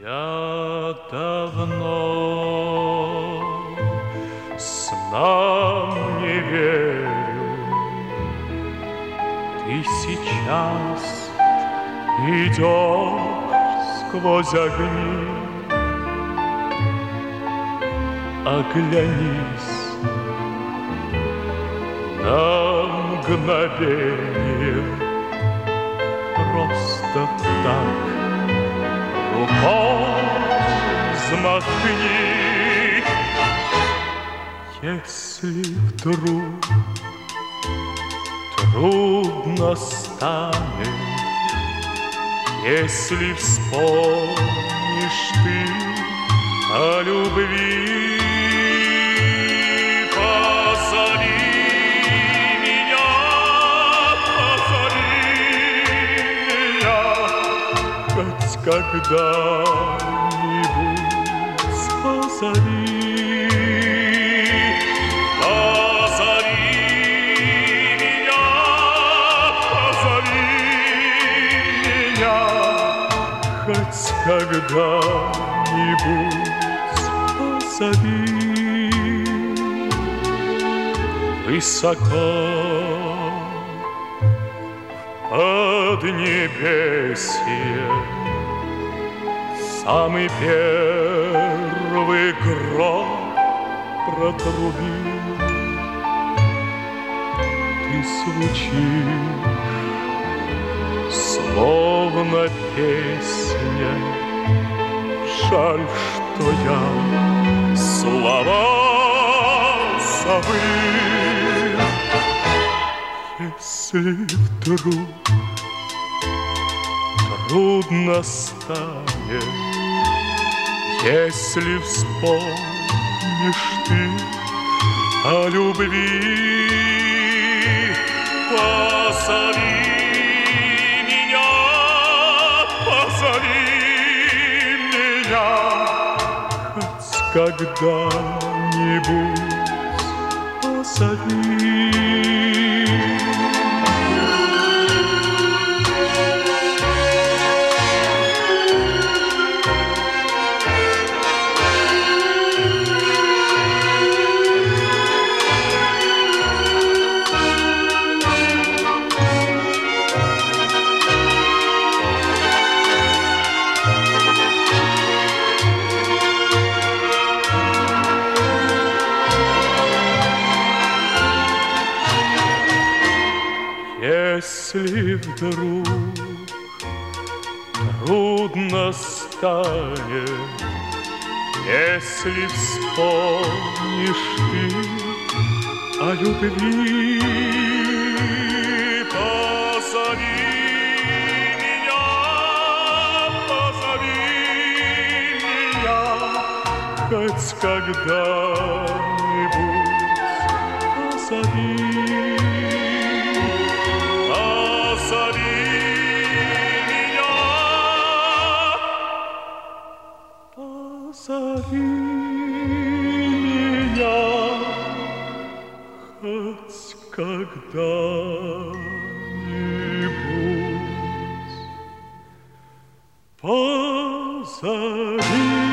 Я давно снам не верю. Ты сейчас идешь сквозь огни. Оглянись на мгновение, просто так рукой взмахни. Если вдруг трудно станет, если вспомнишь ты о любви, когда-нибудь позови, позови меня, позови меня, хоть когда-нибудь позови. Высоко в поднебесье самый первый гром протрубил. Ты звучишь, словно песня. Жаль, что я слова забыл. Если вдруг трудно станет, если вспомнишь ты о любви, позови меня, хоть когда-нибудь позови. Если вдруг трудно станет, если вспомнишь ты о любви, позови меня, хоть когда-нибудь позови. Позови меня, хоть когда-нибудь позови.